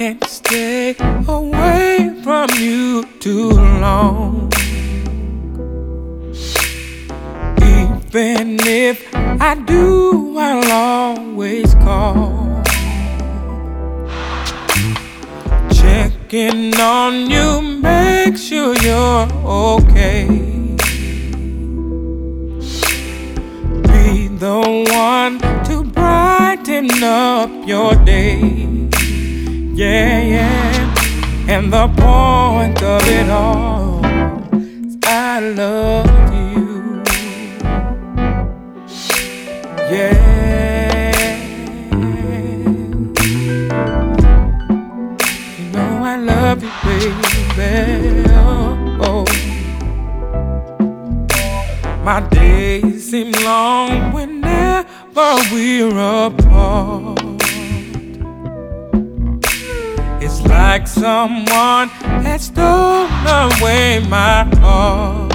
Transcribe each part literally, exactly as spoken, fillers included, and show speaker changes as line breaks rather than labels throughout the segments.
can't stay away from you too long. Even if I do, I'll always call, checking on you, make sure you're okay. Be the one to brighten up your day. Yeah, yeah. And the point of it all is I love you. Yeah. You know I love you, baby. Oh, oh. My days seem long whenever we're apart. It's like someone has stolen away my heart.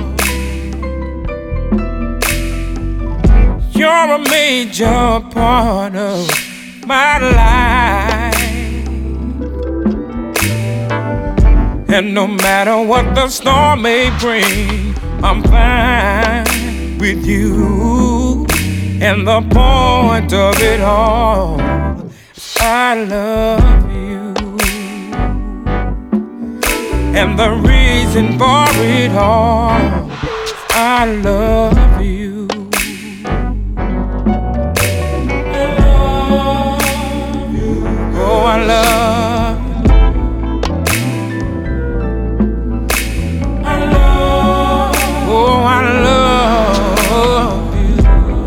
You're a major part of my life, and no matter what the storm may bring, I'm fine with you. And the point of it all is I love you. And the reason for it all is I love you. I love you. Oh, I love you. I love you. Oh, I love you.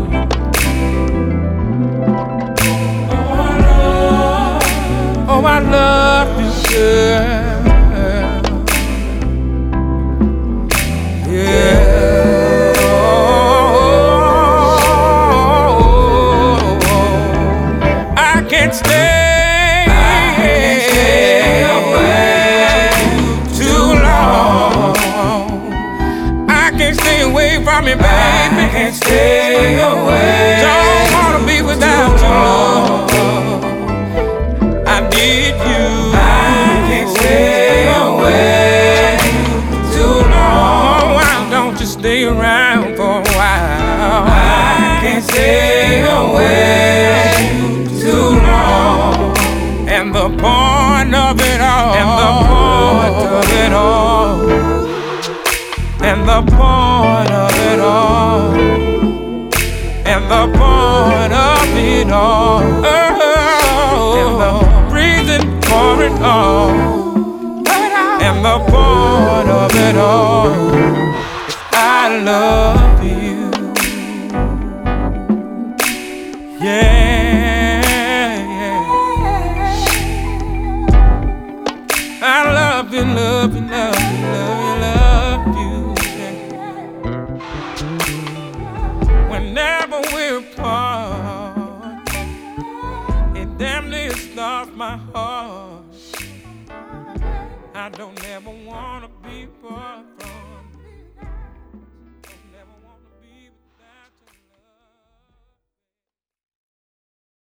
Oh, I love you. Oh, I love you, girl. Stay, I can't stay away too long. I can't stay away from you, baby. I can't stay away. Don't wanna be without you. I need you. I can't stay away too long. Why don't you stay around for a while? I can't stay away too long. And the point of it all, and the point of it all, and the point of it all, and the point of it all, oh, and the reason for it all, and the point of it all is I love you. Yeah. I love you, love you, love you, love you, love you. Whenever we're apart, it damn near stops my heart. I don't ever wanna be far from